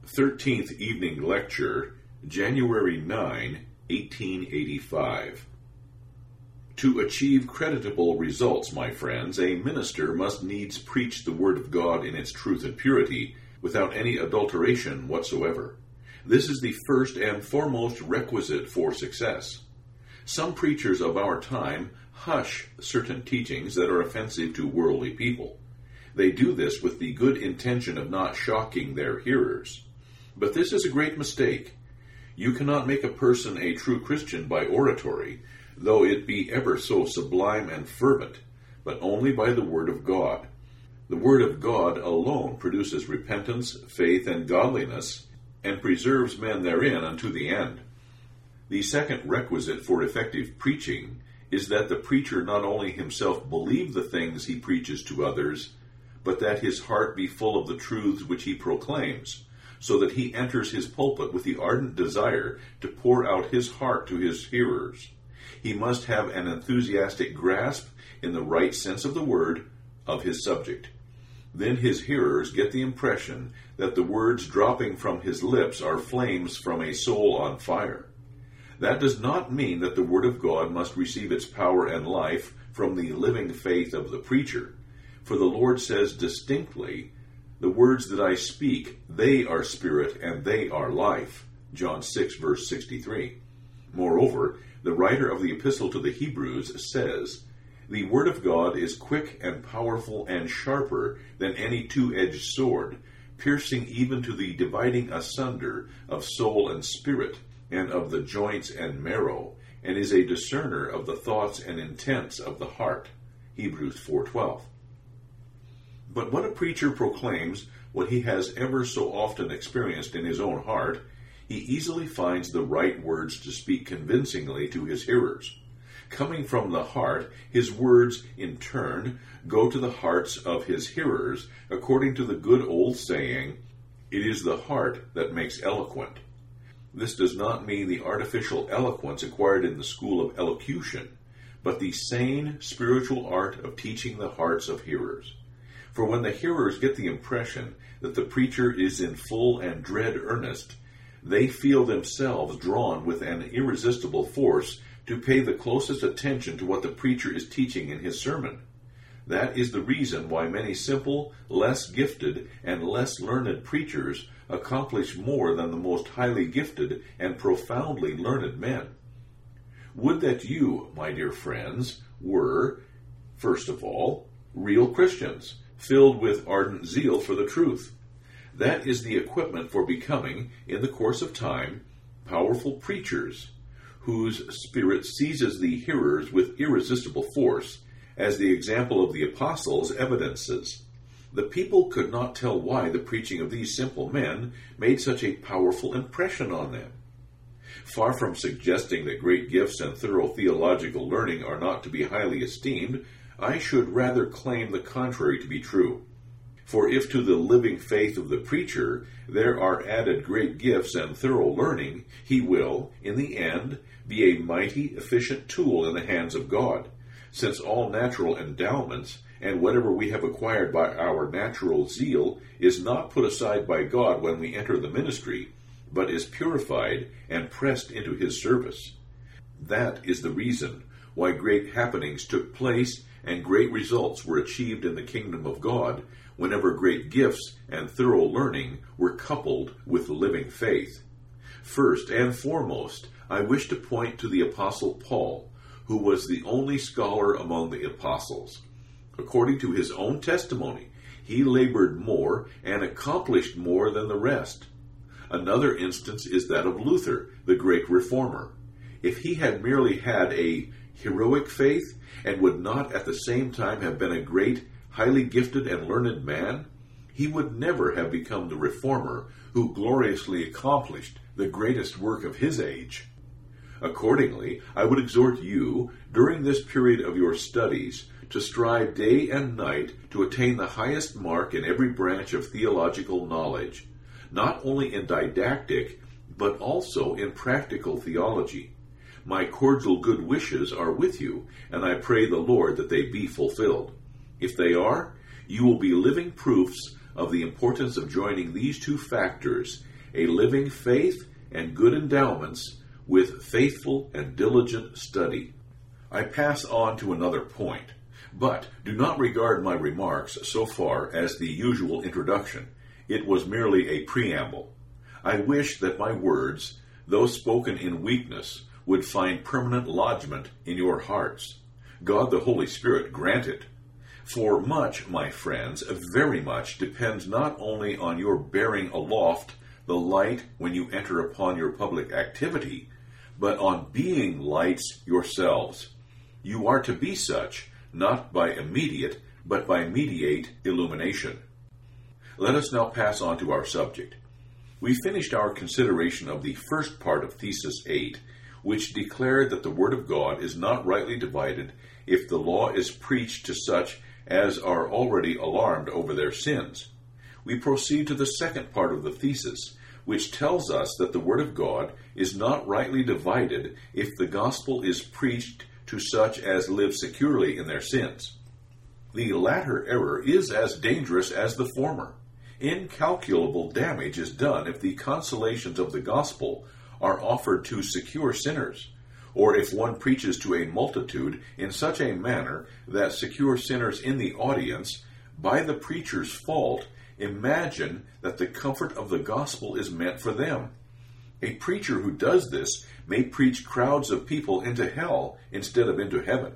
13th Evening Lecture, January 9, 1885. To achieve creditable results, my friends, a minister must needs preach the Word of God in its truth and purity, without any adulteration whatsoever. This is the first and foremost requisite for success. Some preachers of our time hush certain teachings that are offensive to worldly people. They do this with the good intention of not shocking their hearers. But this is a great mistake. You cannot make a person a true Christian by oratory, though it be ever so sublime and fervent, but only by the Word of God. The Word of God alone produces repentance, faith, and godliness, and preserves men therein unto the end. The second requisite for effective preaching is that the preacher not only himself believe the things he preaches to others, but that his heart be full of the truths which he proclaims, so that he enters his pulpit with the ardent desire to pour out his heart to his hearers. He must have an enthusiastic grasp, in the right sense of the word, of his subject. Then his hearers get the impression that the words dropping from his lips are flames from a soul on fire. That does not mean that the Word of God must receive its power and life from the living faith of the preacher, for the Lord says distinctly, "The words that I speak, they are spirit and they are life." John 6, verse 63. Moreover, the writer of the Epistle to the Hebrews says, "The Word of God is quick and powerful and sharper than any two-edged sword, piercing even to the dividing asunder of soul and spirit, and of the joints and marrow, and is a discerner of the thoughts and intents of the heart." Hebrews 4:12. But when a preacher proclaims what he has ever so often experienced in his own heart, he easily finds the right words to speak convincingly to his hearers. Coming from the heart, his words, in turn, go to the hearts of his hearers, according to the good old saying, "It is the heart that makes eloquent." This does not mean the artificial eloquence acquired in the school of elocution, but the sane spiritual art of teaching the hearts of hearers. For when the hearers get the impression that the preacher is in full and dread earnest, they feel themselves drawn with an irresistible force to pay the closest attention to what the preacher is teaching in his sermon. That is the reason why many simple, less gifted, and less learned preachers accomplish more than the most highly gifted and profoundly learned men. Would that you, my dear friends, were, first of all, real Christians, filled with ardent zeal for the truth. That is the equipment for becoming, in the course of time, powerful preachers, whose spirit seizes the hearers with irresistible force, as the example of the apostles evidences. The people could not tell why the preaching of these simple men made such a powerful impression on them. Far from suggesting that great gifts and thorough theological learning are not to be highly esteemed, I should rather claim the contrary to be true. For if to the living faith of the preacher there are added great gifts and thorough learning, he will, in the end, be a mighty, efficient tool in the hands of God, since all natural endowments, and whatever we have acquired by our natural zeal, is not put aside by God when we enter the ministry, but is purified and pressed into his service. That is the reason why great happenings took place and great results were achieved in the kingdom of God whenever great gifts and thorough learning were coupled with living faith. First and foremost, I wish to point to the Apostle Paul, who was the only scholar among the apostles. According to his own testimony, he labored more and accomplished more than the rest. Another instance is that of Luther, the great reformer. If he had merely had a heroic faith, and would not at the same time have been a great, highly gifted and learned man, he would never have become the reformer who gloriously accomplished the greatest work of his age. Accordingly, I would exhort you, during this period of your studies, to strive day and night to attain the highest mark in every branch of theological knowledge, not only in didactic, but also in practical theology. My cordial good wishes are with you, and I pray the Lord that they be fulfilled. If they are, you will be living proofs of the importance of joining these two factors a living faith and good endowments with faithful and diligent study. I pass on to another point, but do not regard my remarks so far as the usual introduction. It was merely a preamble. I wish that my words, though spoken in weakness, would find permanent lodgment in your hearts. God the Holy Spirit grant it. For much, my friends, very much, depends not only on your bearing aloft the light when you enter upon your public activity, but on being lights yourselves. You are to be such, not by immediate, but by mediate illumination. Let us now pass on to our subject. We finished our consideration of the first part of Thesis 8, which declared that the Word of God is not rightly divided if the law is preached to such as are already alarmed over their sins. We proceed to the second part of the thesis, which tells us that the Word of God is not rightly divided if the gospel is preached to such as live securely in their sins. The latter error is as dangerous as the former. Incalculable damage is done if the consolations of the gospel are offered to secure sinners, or if one preaches to a multitude in such a manner that secure sinners in the audience, by the preacher's fault, imagine that the comfort of the gospel is meant for them. A preacher who does this may preach crowds of people into hell instead of into heaven.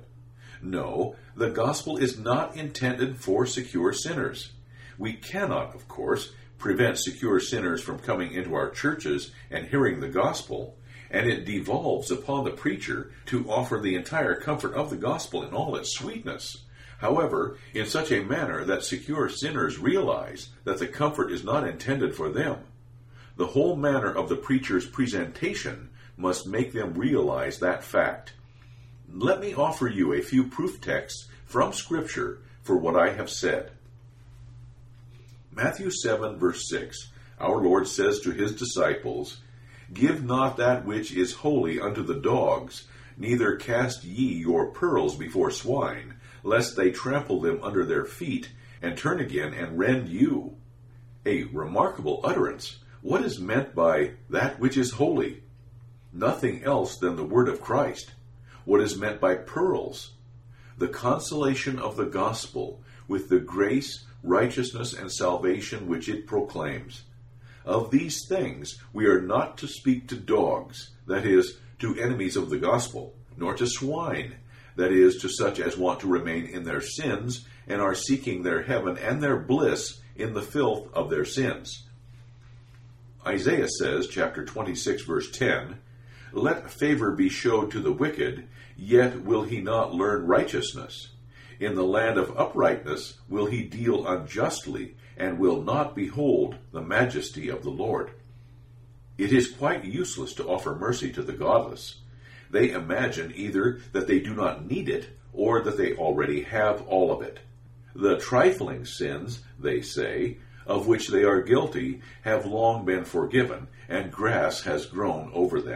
No, the gospel is not intended for secure sinners. We cannot, of course, prevent secure sinners from coming into our churches and hearing the gospel, and it devolves upon the preacher to offer the entire comfort of the gospel in all its sweetness. However, in such a manner that secure sinners realize that the comfort is not intended for them. The whole manner of the preacher's presentation must make them realize that fact. Let me offer you a few proof texts from Scripture for what I have said. Matthew 7, verse 6, our Lord says to his disciples, "Give not that which is holy unto the dogs, neither cast ye your pearls before swine, lest they trample them under their feet, and turn again and rend you." A remarkable utterance. What is meant by that which is holy? Nothing else than the word of Christ. What is meant by pearls? The consolation of the gospel with the grace, righteousness, and salvation which it proclaims. Of these things we are not to speak to dogs, that is, to enemies of the gospel, nor to swine, that is, to such as want to remain in their sins and are seeking their heaven and their bliss in the filth of their sins. Isaiah says, chapter 26, verse 10, "Let favor be showed to the wicked, yet will he not learn righteousness. In the land of uprightness will he deal unjustly, and will not behold the majesty of the Lord." It is quite useless to offer mercy to the godless. They imagine either that they do not need it, or that they already have all of it. The trifling sins, they say, of which they are guilty, have long been forgiven, and grass has grown over them.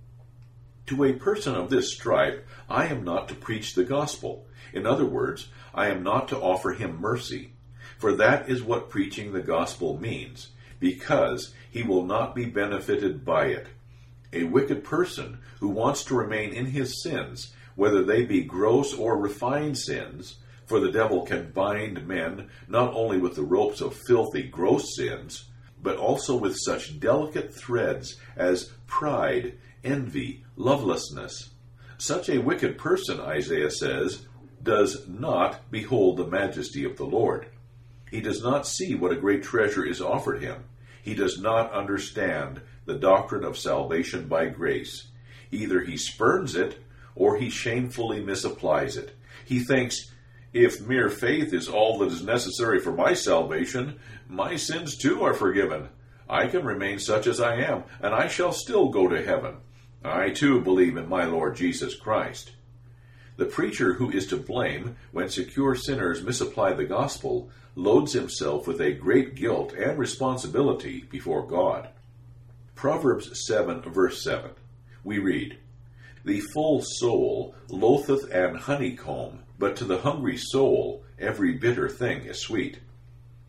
To a person of this stripe, I am not to preach the gospel. In other words, I am not to offer him mercy, for that is what preaching the gospel means, because he will not be benefited by it. A wicked person who wants to remain in his sins, whether they be gross or refined sins, for the devil can bind men not only with the ropes of filthy, gross sins, but also with such delicate threads as pride, envy, lovelessness. Such a wicked person, Isaiah says, does not behold the majesty of the Lord. He does not see what a great treasure is offered him. He does not understand the doctrine of salvation by grace. Either he spurns it, or he shamefully misapplies it. He thinks, if mere faith is all that is necessary for my salvation, my sins too are forgiven. I can remain such as I am, and I shall still go to heaven. I too believe in my Lord Jesus Christ. The preacher who is to blame when secure sinners misapply the gospel loads himself with a great guilt and responsibility before God. Proverbs 7, verse 7, we read, "The full soul loatheth an honeycomb, but to the hungry soul every bitter thing is sweet."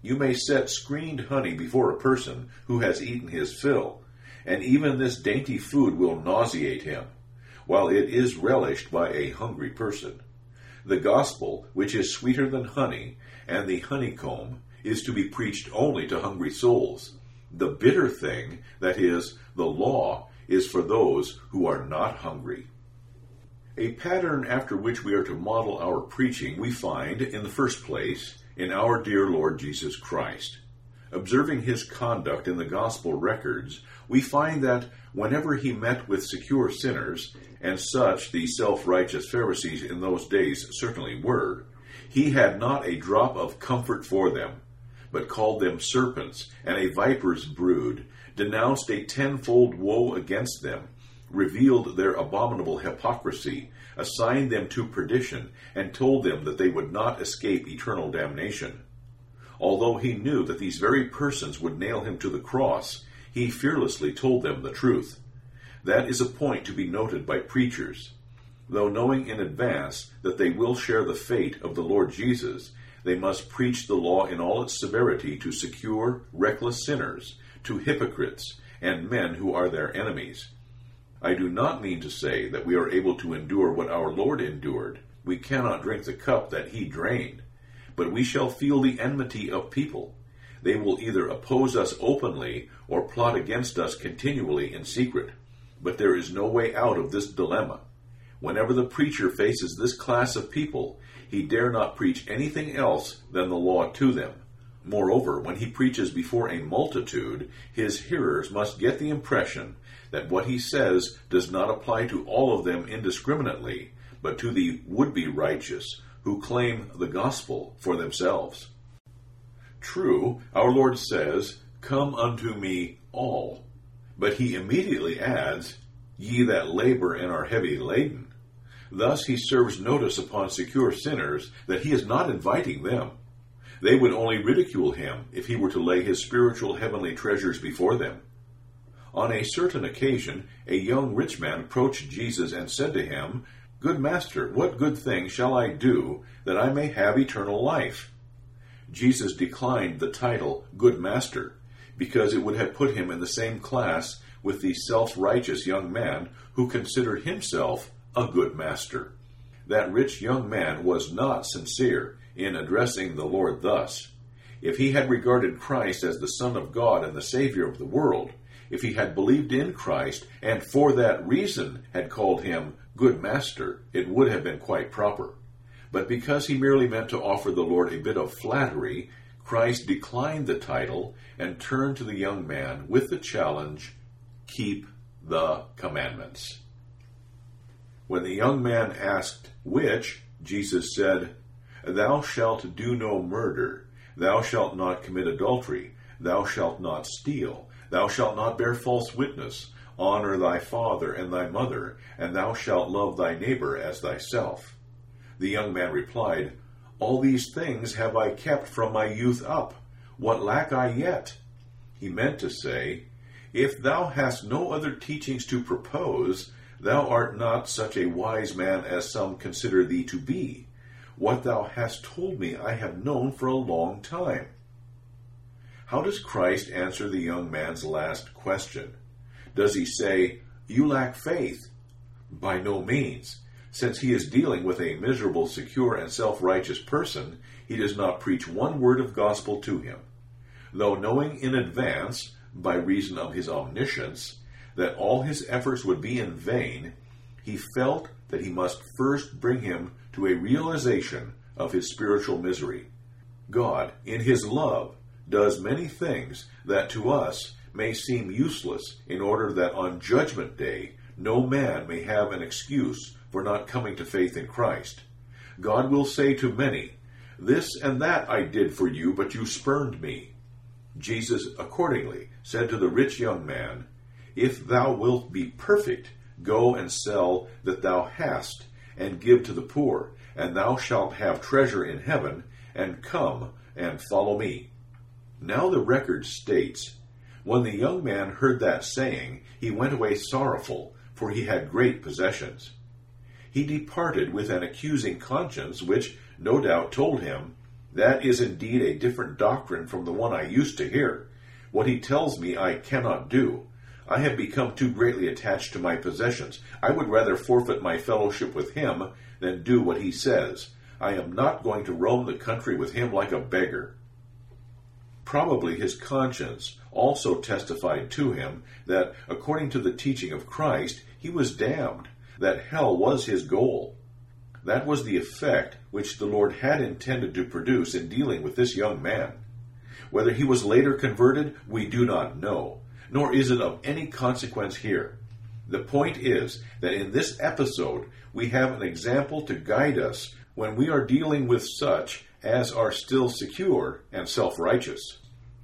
You may set screened honey before a person who has eaten his fill, and even this dainty food will nauseate him, while it is relished by a hungry person. The gospel, which is sweeter than honey, and the honeycomb, is to be preached only to hungry souls. The bitter thing, that is, the law, is for those who are not hungry. A pattern after which we are to model our preaching we find, in the first place, in our dear Lord Jesus Christ. Observing his conduct in the gospel records, we find that whenever he met with secure sinners, and such the self-righteous Pharisees in those days certainly were, he had not a drop of comfort for them, but called them serpents and a viper's brood, denounced a tenfold woe against them, revealed their abominable hypocrisy, assigned them to perdition, and told them that they would not escape eternal damnation. Although he knew that these very persons would nail him to the cross, he fearlessly told them the truth. That is a point to be noted by preachers. Though knowing in advance that they will share the fate of the Lord Jesus, they must preach the law in all its severity to secure, reckless sinners, to hypocrites, and men who are their enemies. I do not mean to say that we are able to endure what our Lord endured. We cannot drink the cup that he drained. But we shall feel the enmity of people. They will either oppose us openly or plot against us continually in secret. But there is no way out of this dilemma. Whenever the preacher faces this class of people, he dare not preach anything else than the law to them. Moreover, when he preaches before a multitude, his hearers must get the impression that what he says does not apply to all of them indiscriminately, but to the would-be righteous who claim the gospel for themselves. True, our Lord says, "Come unto me all," but he immediately adds, "Ye that labor and are heavy laden." Thus he serves notice upon secure sinners that he is not inviting them. They would only ridicule him if he were to lay his spiritual heavenly treasures before them. On a certain occasion, a young rich man approached Jesus and said to him, "Good master, what good thing shall I do that I may have eternal life?" Jesus declined the title Good Master, because it would have put him in the same class with the self-righteous young man who considered himself a good master. That rich young man was not sincere in addressing the Lord thus. If he had regarded Christ as the Son of God and the Savior of the world, if he had believed in Christ and for that reason had called him Good Master, it would have been quite proper. But because he merely meant to offer the Lord a bit of flattery, Christ declined the title and turned to the young man with the challenge, "Keep the commandments." When the young man asked which, Jesus said, "Thou shalt do no murder, thou shalt not commit adultery, thou shalt not steal, thou shalt not bear false witness, honor thy father and thy mother, and thou shalt love thy neighbor as thyself." The young man replied, "All these things have I kept from my youth up. What lack I yet?" He meant to say, "If thou hast no other teachings to propose, thou art not such a wise man as some consider thee to be. What thou hast told me I have known for a long time." How does Christ answer the young man's last question? Does he say, "You lack faith"? By no means. Since he is dealing with a miserable, secure, and self-righteous person, he does not preach one word of gospel to him. Though knowing in advance, by reason of his omniscience, that all his efforts would be in vain, he felt that he must first bring him to a realization of his spiritual misery. God, in his love, does many things that to us may seem useless in order that on Judgment Day no man may have an excuse for not coming to faith in Christ. God will say to many, "This and that I did for you, but you spurned me." Jesus accordingly said to the rich young man, "If thou wilt be perfect, go and sell that thou hast, and give to the poor, and thou shalt have treasure in heaven, and come and follow me." Now the record states, "When the young man heard that saying, he went away sorrowful, for he had great possessions." He departed with an accusing conscience, which no doubt told him, That is indeed a different doctrine from the one I used to hear. What he tells me I cannot do. I have become too greatly attached to my possessions. I would rather forfeit my fellowship with him than do what he says. I am not going to roam the country with him like a beggar. Probably his conscience also testified to him that, according to the teaching of Christ, he was damned, that hell was his goal. That was the effect which the Lord had intended to produce in dealing with this young man. Whether he was later converted, we do not know, nor is it of any consequence here. The point is that in this episode we have an example to guide us when we are dealing with such as are still secure and self-righteous.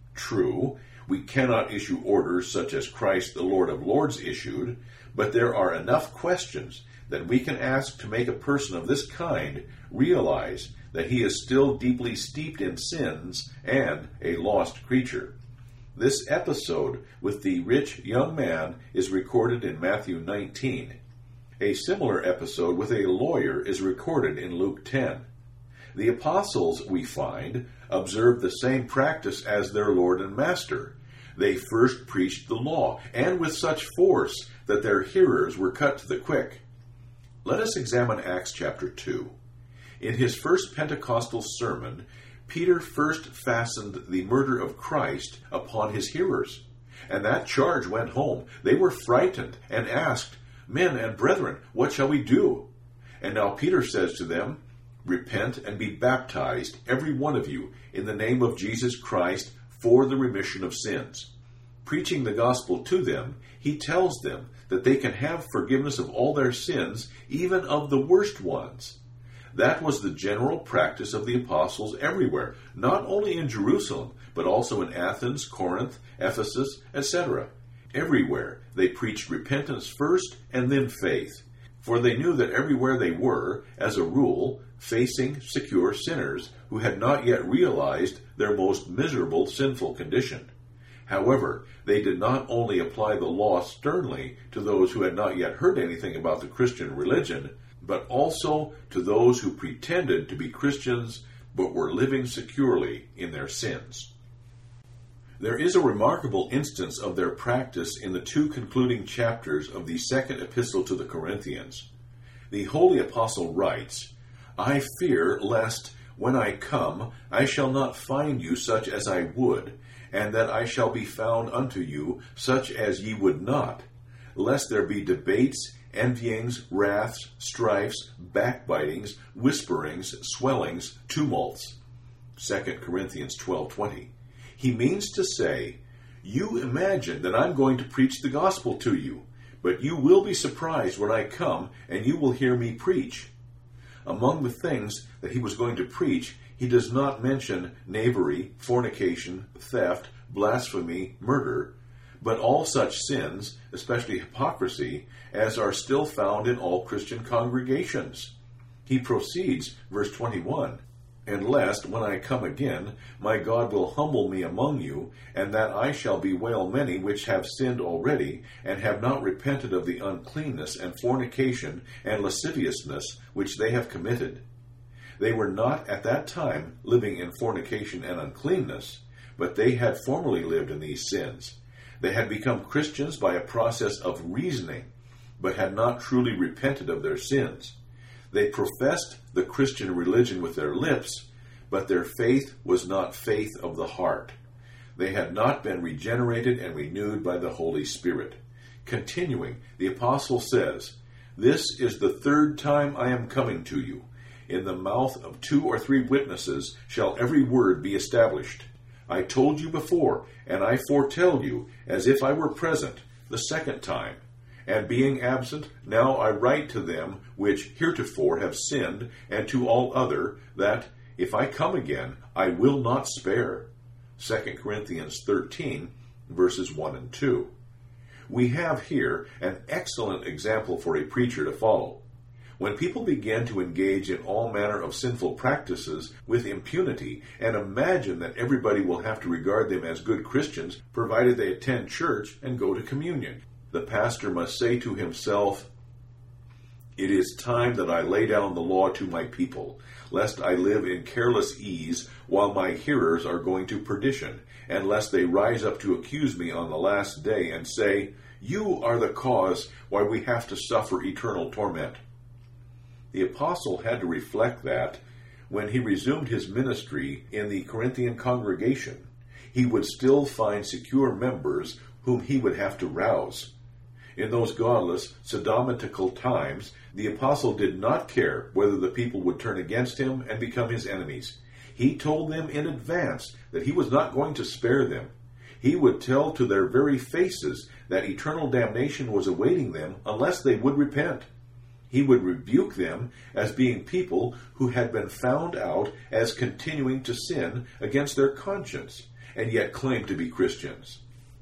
True, we cannot issue orders such as Christ the Lord of Lords issued, but there are enough questions that we can ask to make a person of this kind realize that he is still deeply steeped in sins and a lost creature. This episode with the rich young man is recorded in Matthew 19. A similar episode with a lawyer is recorded in Luke 10. The apostles, we find, observed the same practice as their Lord and Master. They first preached the law, and with such force that their hearers were cut to the quick. Let us examine Acts chapter 2. In his first Pentecostal sermon, Peter first fastened the murder of Christ upon his hearers, and that charge went home. They were frightened and asked, "Men and brethren, what shall we do?" And now Peter says to them, "Repent and be baptized, every one of you, in the name of Jesus Christ, for the remission of sins." Preaching the gospel to them, he tells them that they can have forgiveness of all their sins, even of the worst ones. That was the general practice of the apostles everywhere, not only in Jerusalem, but also in Athens, Corinth, Ephesus, etc. Everywhere they preached repentance first and then faith, for they knew that everywhere they were, as a rule, facing secure sinners who had not yet realized their most miserable sinful condition. However, they did not only apply the law sternly to those who had not yet heard anything about the Christian religion, but also to those who pretended to be Christians but were living securely in their sins. There is a remarkable instance of their practice in the two concluding chapters of the second epistle to the Corinthians. The Holy Apostle writes, "I fear lest, when I come, I shall not find you such as I would, and that I shall be found unto you such as ye would not, lest there be debates, envyings, wraths, strifes, backbitings, whisperings, swellings, tumults." 2 Corinthians 12:20. He means to say, you imagine that I'm going to preach the gospel to you, but you will be surprised when I come and you will hear me preach. Among the things that he was going to preach, he does not mention knavery, fornication, theft, blasphemy, murder, but all such sins, especially hypocrisy, as are still found in all Christian congregations. He proceeds, verse 21, "And lest, when I come again, my God will humble me among you, and that I shall bewail many which have sinned already, and have not repented of the uncleanness and fornication and lasciviousness which they have committed." They were not at that time living in fornication and uncleanness, but they had formerly lived in these sins. They had become Christians by a process of reasoning, but had not truly repented of their sins. They professed the Christian religion with their lips, but their faith was not faith of the heart. They had not been regenerated and renewed by the Holy Spirit. Continuing, the apostle says, "This is the third time I am coming to you. In the mouth of 2 or 3 witnesses shall every word be established. I told you before, and I foretell you, as if I were present, the second time. And being absent, now I write to them which heretofore have sinned, and to all other, that, if I come again, I will not spare." 2 Corinthians 13, verses 1 and 2. We have here an excellent example for a preacher to follow. When people begin to engage in all manner of sinful practices with impunity and imagine that everybody will have to regard them as good Christians provided they attend church and go to communion, the pastor must say to himself, It is time that I lay down the law to my people, lest I live in careless ease while my hearers are going to perdition, and lest they rise up to accuse me on the last day and say, You are the cause why we have to suffer eternal torment. The apostle had to reflect that when he resumed his ministry in the Corinthian congregation, he would still find secure members whom he would have to rouse. In those godless, sodomitical times, the apostle did not care whether the people would turn against him and become his enemies. He told them in advance that he was not going to spare them. He would tell to their very faces that eternal damnation was awaiting them unless they would repent. He would rebuke them as being people who had been found out as continuing to sin against their conscience, and yet claim to be Christians.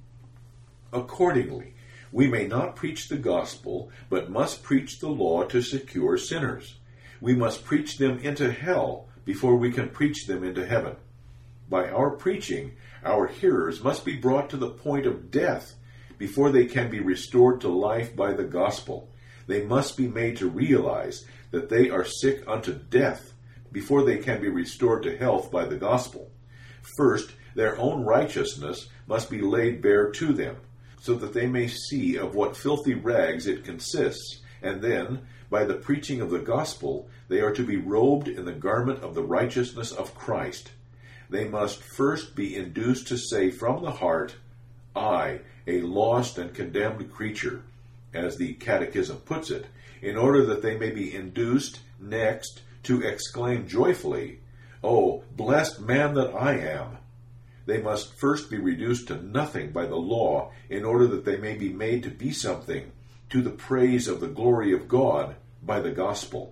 Accordingly, we may not preach the gospel, but must preach the law to secure sinners. We must preach them into hell before we can preach them into heaven. By our preaching, our hearers must be brought to the point of death before they can be restored to life by the gospel. They must be made to realize that they are sick unto death before they can be restored to health by the gospel. First, their own righteousness must be laid bare to them, so that they may see of what filthy rags it consists, and then, by the preaching of the gospel, they are to be robed in the garment of the righteousness of Christ. They must first be induced to say from the heart, I, a lost and condemned creature, as the Catechism puts it, in order that they may be induced next to exclaim joyfully, Oh, blessed man that I am! They must first be reduced to nothing by the law in order that they may be made to be something to the praise of the glory of God by the gospel.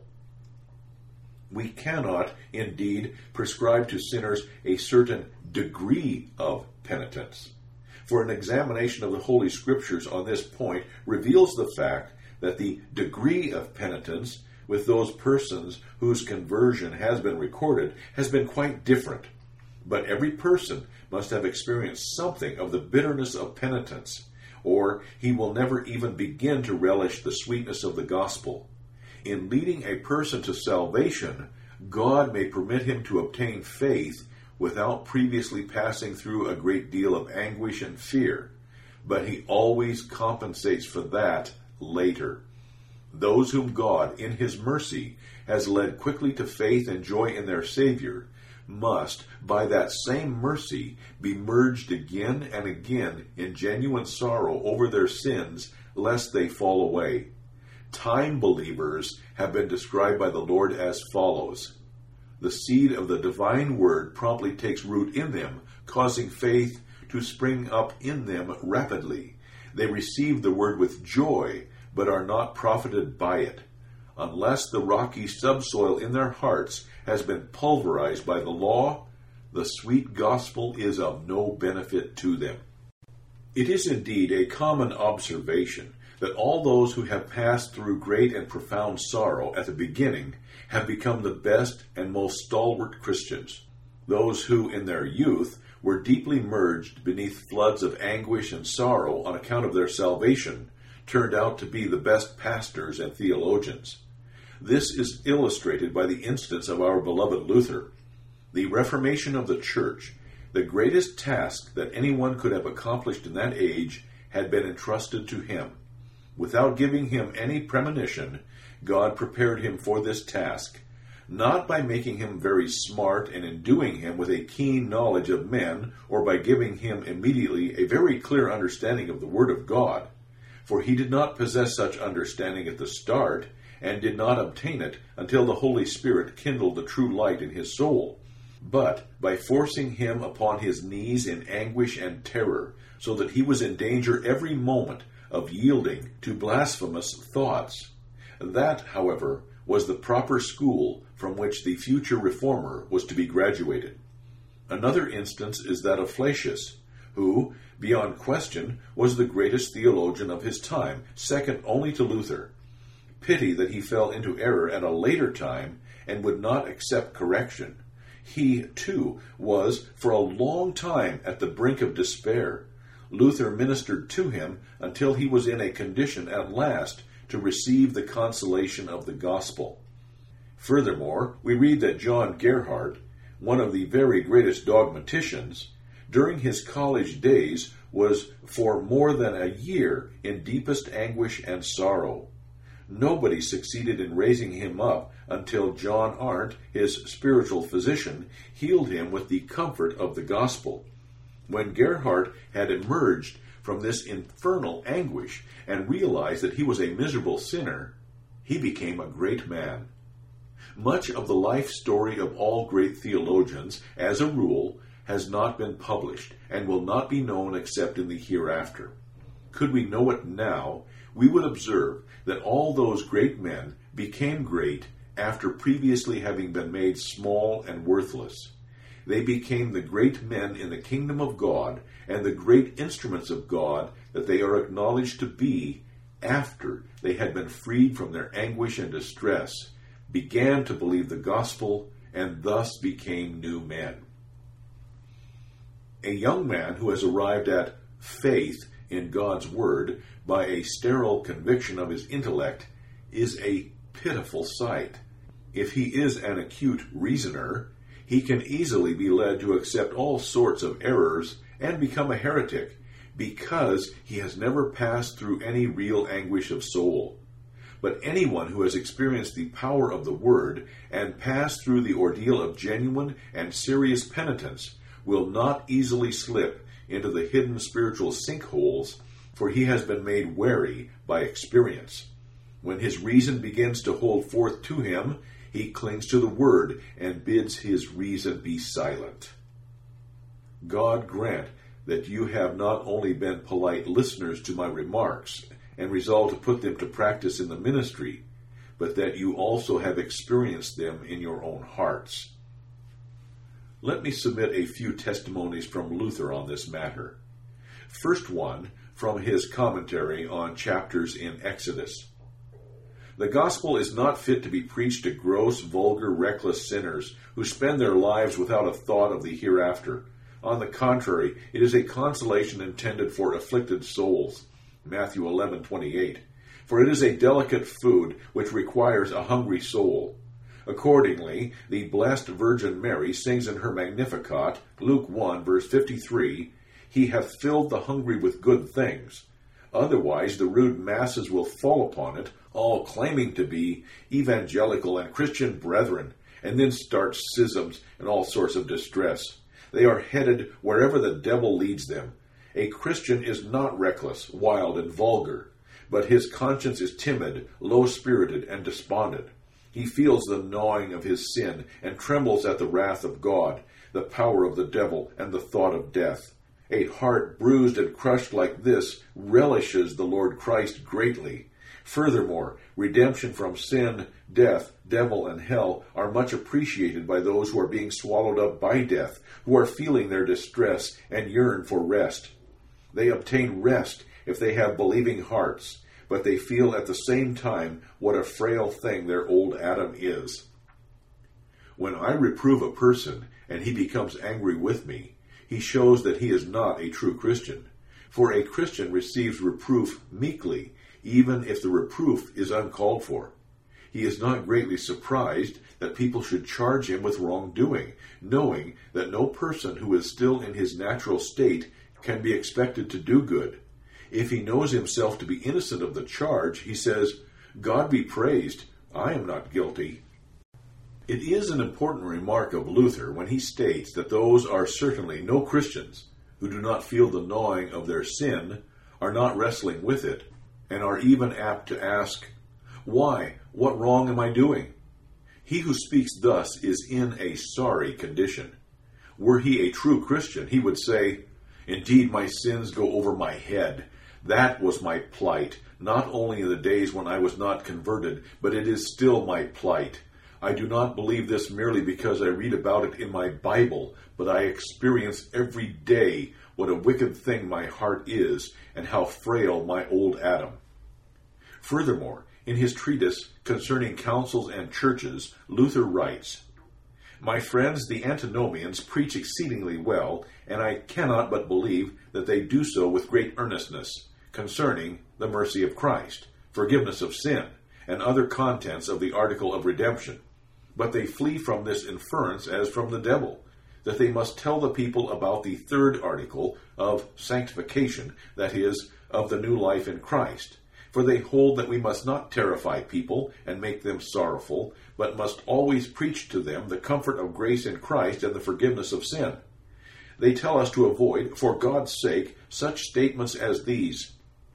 We cannot, indeed, prescribe to sinners a certain degree of penitence. For an examination of the Holy Scriptures on this point reveals the fact that the degree of penitence with those persons whose conversion has been recorded has been quite different. But every person must have experienced something of the bitterness of penitence, or he will never even begin to relish the sweetness of the gospel. In leading a person to salvation, God may permit him to obtain faith without previously passing through a great deal of anguish and fear, but he always compensates for that later. Those whom God, in his mercy, has led quickly to faith and joy in their Savior, must, by that same mercy, be merged again and again in genuine sorrow over their sins, lest they fall away. Time believers have been described by the Lord as follows. The seed of the divine word promptly takes root in them, causing faith to spring up in them rapidly. They receive the word with joy, but are not profited by it. Unless the rocky subsoil in their hearts has been pulverized by the law, the sweet gospel is of no benefit to them. It is indeed a common observation that all those who have passed through great and profound sorrow at the beginning have become the best and most stalwart Christians. Those who in their youth were deeply merged beneath floods of anguish and sorrow on account of their salvation turned out to be the best pastors and theologians. This is illustrated by the instance of our beloved Luther. The Reformation of the Church, the greatest task that anyone could have accomplished in that age, had been entrusted to him. Without giving him any premonition, God prepared him for this task, not by making him very smart and enduing him with a keen knowledge of men, or by giving him immediately a very clear understanding of the Word of God, for he did not possess such understanding at the start, and did not obtain it until the Holy Spirit kindled the true light in his soul, but by forcing him upon his knees in anguish and terror, so that he was in danger every moment of yielding to blasphemous thoughts. That, however, was the proper school from which the future reformer was to be graduated. Another instance is that of Flacius, who, beyond question, was the greatest theologian of his time, second only to Luther. Pity that he fell into error at a later time and would not accept correction. He, too, was for a long time at the brink of despair. Luther ministered to him until he was in a condition at last to receive the consolation of the gospel. Furthermore, we read that John Gerhard, one of the very greatest dogmaticians, during his college days was for more than a year in deepest anguish and sorrow. Nobody succeeded in raising him up until John Arndt, his spiritual physician, healed him with the comfort of the gospel. When Gerhard had emerged from this infernal anguish and realized that he was a miserable sinner, he became a great man. Much of the life story of all great theologians, as a rule, has not been published and will not be known except in the hereafter. Could we know it now, we would observe that all those great men became great after previously having been made small and worthless. They became the great men in the kingdom of God and the great instruments of God that they are acknowledged to be after they had been freed from their anguish and distress, began to believe the gospel, and thus became new men. A young man who has arrived at faith in God's word by a sterile conviction of his intellect is a pitiful sight. If he is an acute reasoner, he can easily be led to accept all sorts of errors and become a heretic, because he has never passed through any real anguish of soul. But anyone who has experienced the power of the Word and passed through the ordeal of genuine and serious penitence will not easily slip into the hidden spiritual sinkholes, for he has been made wary by experience. When his reason begins to hold forth to him, he clings to the Word and bids his reason be silent. God grant that you have not only been polite listeners to my remarks and resolved to put them to practice in the ministry, but that you also have experienced them in your own hearts. Let me submit a few testimonies from Luther on this matter. First one, from his commentary on chapters in Exodus. The gospel is not fit to be preached to gross, vulgar, reckless sinners who spend their lives without a thought of the hereafter. On the contrary, it is a consolation intended for afflicted souls. Matthew 11:28. For it is a delicate food which requires a hungry soul. Accordingly, the Blessed Virgin Mary sings in her Magnificat, Luke 1, verse 53, He hath filled the hungry with good things. Otherwise, the rude masses will fall upon it, all claiming to be evangelical and Christian brethren, and then start schisms and all sorts of distress. They are headed wherever the devil leads them. A Christian is not reckless, wild, and vulgar, but his conscience is timid, low-spirited, and despondent. He feels the gnawing of his sin and trembles at the wrath of God, the power of the devil, and the thought of death. A heart bruised and crushed like this relishes the Lord Christ greatly. Furthermore, redemption from sin, death, devil, and hell are much appreciated by those who are being swallowed up by death, who are feeling their distress and yearn for rest. They obtain rest if they have believing hearts, but they feel at the same time what a frail thing their old Adam is. When I reprove a person and he becomes angry with me, he shows that he is not a true Christian. For a Christian receives reproof meekly, even if the reproof is uncalled for. He is not greatly surprised that people should charge him with wrongdoing, knowing that no person who is still in his natural state can be expected to do good. If he knows himself to be innocent of the charge, he says, God be praised, I am not guilty. It is an important remark of Luther when he states that those are certainly no Christians who do not feel the gnawing of their sin, are not wrestling with it, and are even apt to ask, why? What wrong am I doing? He who speaks thus is in a sorry condition. Were he a true Christian, he would say, Indeed, my sins go over my head. That was my plight, not only in the days when I was not converted, but it is still my plight. I do not believe this merely because I read about it in my Bible, but I experience every day what a wicked thing my heart is, and how frail my old Adam. Furthermore, in his treatise concerning councils and churches, Luther writes, My friends, the antinomians preach exceedingly well, and I cannot but believe that they do so with great earnestness, concerning the mercy of Christ. forgiveness of sin, and other contents of the article of redemption. But they flee from this inference as from the devil, that they must tell the people about the third article of sanctification, that is, of the new life in Christ. For they hold that we must not terrify people and make them sorrowful, but must always preach to them the comfort of grace in Christ and the forgiveness of sin. They tell us to avoid, for God's sake, such statements as these.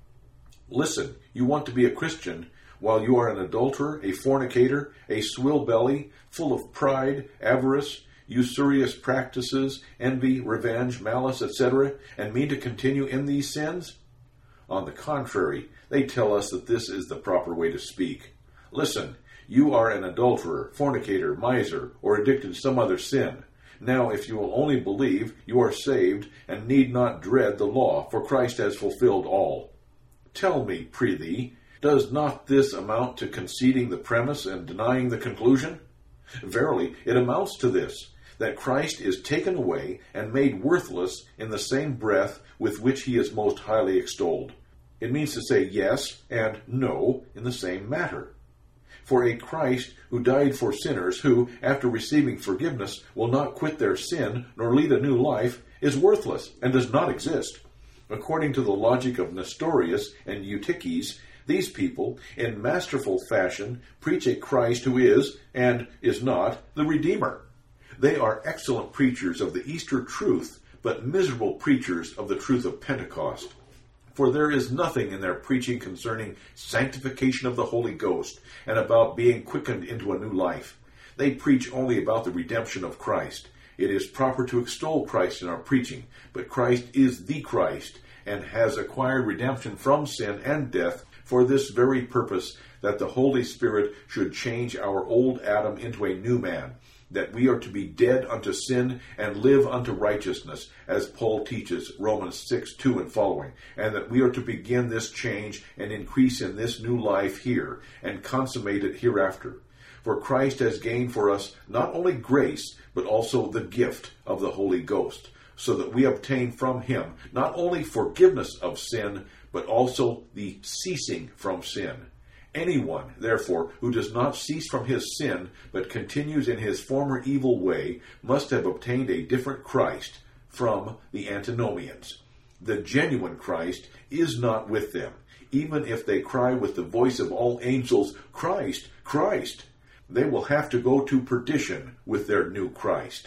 Listen, you want to be a Christian while you are an adulterer, a fornicator, a swill belly, full of pride, avarice, usurious practices, envy, revenge, malice, etc., and mean to continue in these sins? On the contrary, they tell us that this is the proper way to speak. Listen, you are an adulterer, fornicator, miser, or addicted to some other sin. Now, if you will only believe, you are saved, and need not dread the law, for Christ has fulfilled all. Tell me, prithee, does not this amount to conceding the premise and denying the conclusion? Verily, it amounts to this, that Christ is taken away and made worthless in the same breath with which he is most highly extolled. It means to say yes and no in the same matter. For a Christ who died for sinners, who, after receiving forgiveness, will not quit their sin nor lead a new life, is worthless and does not exist. According to the logic of Nestorius and Eutyches, these people, in masterful fashion, preach a Christ who is, and is not, the Redeemer. They are excellent preachers of the Easter truth, but miserable preachers of the truth of Pentecost. For there is nothing in their preaching concerning sanctification of the Holy Ghost, and about being quickened into a new life. They preach only about the redemption of Christ. It is proper to extol Christ in our preaching, but Christ is the Christ, and has acquired redemption from sin and death for this very purpose, that the Holy Spirit should change our old Adam into a new man, that we are to be dead unto sin and live unto righteousness, as Paul teaches, Romans 6:2 and following, and that we are to begin this change and increase in this new life here, and consummate it hereafter. For Christ has gained for us not only grace, but also the gift of the Holy Ghost, so that we obtain from him not only forgiveness of sin, but also the ceasing from sin. Anyone, therefore, who does not cease from his sin, but continues in his former evil way, must have obtained a different Christ from the antinomians. The genuine Christ is not with them, even if they cry with the voice of all angels, Christ, Christ. They will have to go to perdition with their new Christ.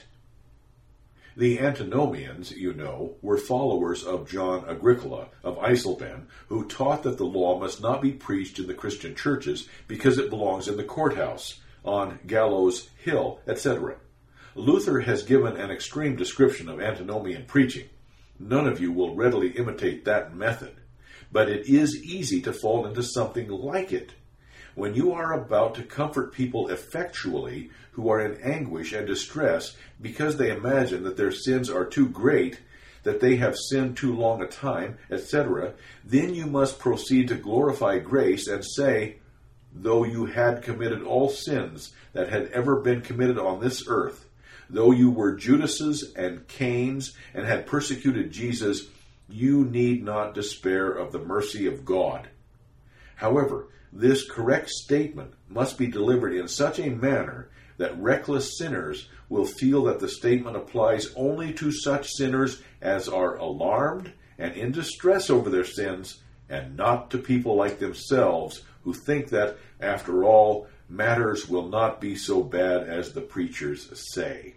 The antinomians, you know, were followers of John Agricola of Eisleben, who taught that the law must not be preached in the Christian churches because it belongs in the courthouse, on Gallows Hill, etc. Luther has given an extreme description of antinomian preaching. None of you will readily imitate that method, but it is easy to fall into something like it. When you are about to comfort people effectually who are in anguish and distress because they imagine that their sins are too great, that they have sinned too long a time, etc., then you must proceed to glorify grace and say, though you had committed all sins that had ever been committed on this earth, though you were Judases and Cains and had persecuted Jesus, you need not despair of the mercy of God. However, this correct statement must be delivered in such a manner that reckless sinners will feel that the statement applies only to such sinners as are alarmed and in distress over their sins, and not to people like themselves who think that, after all, matters will not be so bad as the preachers say.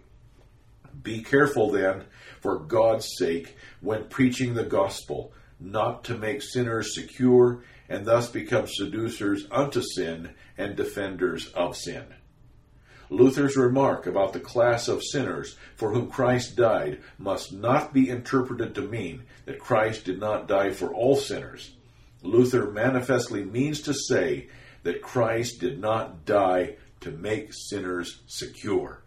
Be careful, then, for God's sake, when preaching the gospel, not to make sinners secure, and thus become seducers unto sin and defenders of sin. Luther's remark about the class of sinners for whom Christ died must not be interpreted to mean that Christ did not die for all sinners. Luther manifestly means to say that Christ did not die to make sinners secure.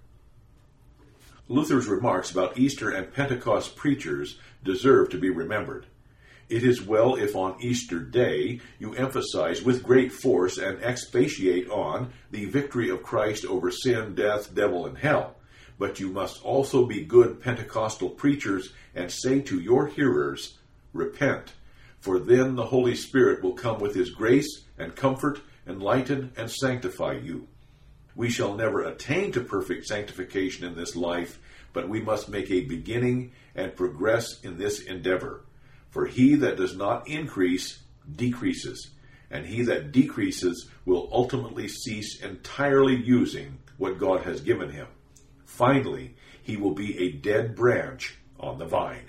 Luther's remarks about Easter and Pentecost preachers deserve to be remembered. It is well if on Easter Day you emphasize with great force and expatiate on the victory of Christ over sin, death, devil, and hell. But you must also be good Pentecostal preachers and say to your hearers, repent, for then the Holy Spirit will come with his grace and comfort, enlighten and sanctify you. We shall never attain to perfect sanctification in this life, but we must make a beginning and progress in this endeavor. For he that does not increase decreases, and he that decreases will ultimately cease entirely using what God has given him. Finally, he will be a dead branch on the vine.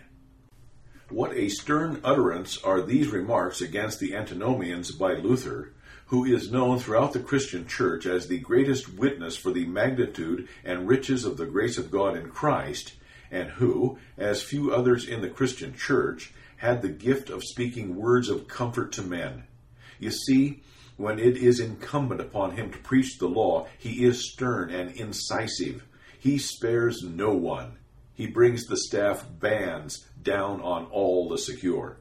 What a stern utterance are these remarks against the Antinomians by Luther, who is known throughout the Christian church as the greatest witness for the magnitude and riches of the grace of God in Christ, and who, as few others in the Christian church, had the gift of speaking words of comfort to men. You see, when it is incumbent upon him to preach the law, he is stern and incisive. He spares no one. He brings the staff bands down on all the secure.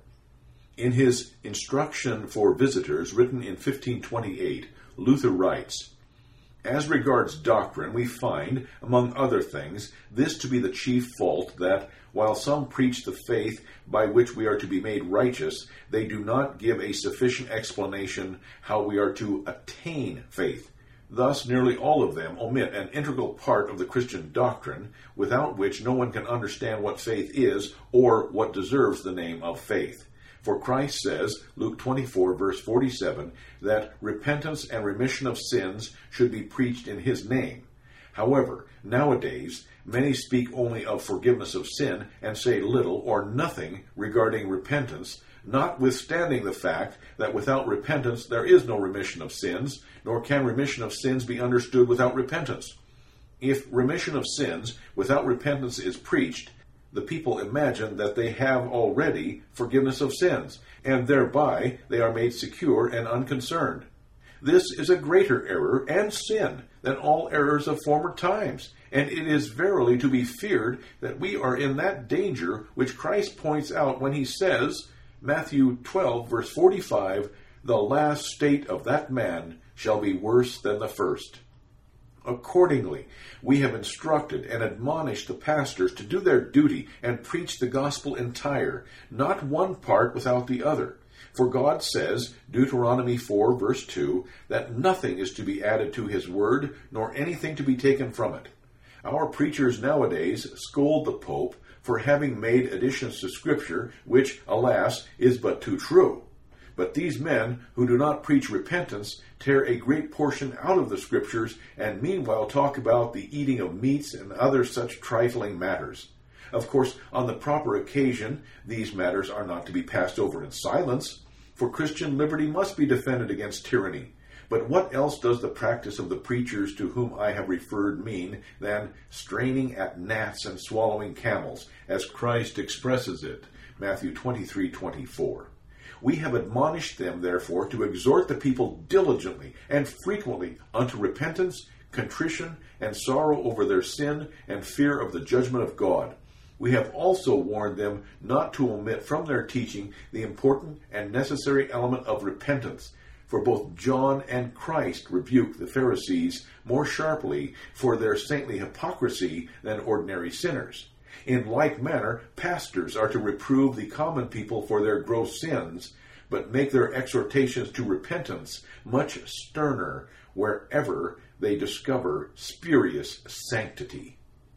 In his Instruction for Visitors, written in 1528, Luther writes, "As regards doctrine, we find, among other things, this to be the chief fault, that, while some preach the faith by which we are to be made righteous, they do not give a sufficient explanation how we are to attain faith. Thus, nearly all of them omit an integral part of the Christian doctrine, without which no one can understand what faith is, or what deserves the name of faith. For Christ says, Luke 24, verse 47, that repentance and remission of sins should be preached in his name. However, nowadays, many speak only of forgiveness of sin and say little or nothing regarding repentance, notwithstanding the fact that without repentance there is no remission of sins, nor can remission of sins be understood without repentance. If remission of sins without repentance is preached, the people imagine that they have already forgiveness of sins, and thereby they are made secure and unconcerned. This is a greater error and sin than all errors of former times, and it is verily to be feared that we are in that danger which Christ points out when he says, Matthew 12, verse 45, "The last state of that man shall be worse than the first." Accordingly, we have instructed and admonished the pastors to do their duty and preach the gospel entire, not one part without the other. For God says, Deuteronomy 4, verse 2, that nothing is to be added to his word, nor anything to be taken from it. Our preachers nowadays scold the Pope for having made additions to Scripture, which, alas, is but too true. But these men who do not preach repentance tear a great portion out of the Scriptures, and meanwhile talk about the eating of meats and other such trifling matters. Of course, on the proper occasion, these matters are not to be passed over in silence, for Christian liberty must be defended against tyranny. But what else does the practice of the preachers to whom I have referred mean than straining at gnats and swallowing camels, as Christ expresses it, Matthew 23:24. We have admonished them, therefore, to exhort the people diligently and frequently unto repentance, contrition, and sorrow over their sin, and fear of the judgment of God. We have also warned them not to omit from their teaching the important and necessary element of repentance, for both John and Christ rebuke the Pharisees more sharply for their saintly hypocrisy than ordinary sinners. In like manner, pastors are to reprove the common people for their gross sins, but make their exhortations to repentance much sterner wherever they discover spurious sanctity.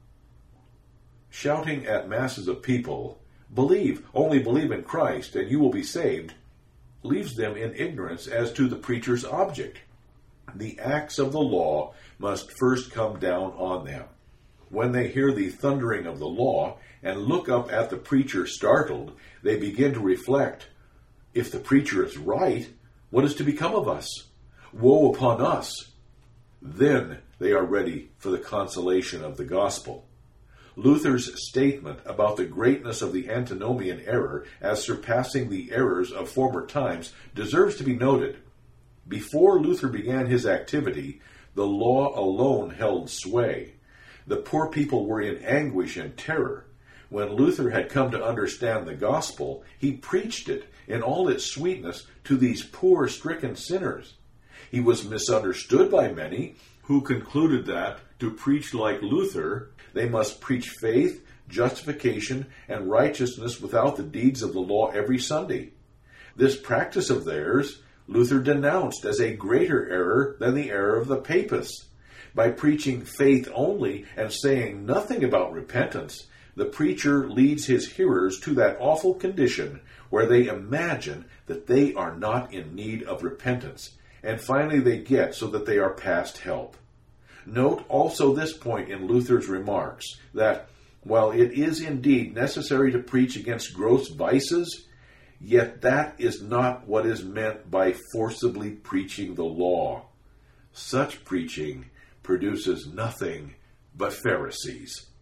Shouting at masses of people, "Believe, only believe in Christ, and you will be saved," leaves them in ignorance as to the preacher's object. The axe of the law must first come down on them. When they hear the thundering of the law and look up at the preacher startled, they begin to reflect, if the preacher is right, what is to become of us? Woe upon us! Then they are ready for the consolation of the gospel. Luther's statement about the greatness of the antinomian error as surpassing the errors of former times deserves to be noted. Before Luther began his activity, the law alone held sway. The poor people were in anguish and terror. When Luther had come to understand the gospel, he preached it in all its sweetness to these poor, stricken sinners. He was misunderstood by many who concluded that, to preach like Luther, they must preach faith, justification, and righteousness without the deeds of the law every Sunday. This practice of theirs Luther denounced as a greater error than the error of the papists. By preaching faith only and saying nothing about repentance, the preacher leads his hearers to that awful condition where they imagine that they are not in need of repentance, and finally they get so that they are past help. Note also this point in Luther's remarks, that while it is indeed necessary to preach against gross vices, yet that is not what is meant by forcibly preaching the law. Such preaching produces nothing but Pharisees.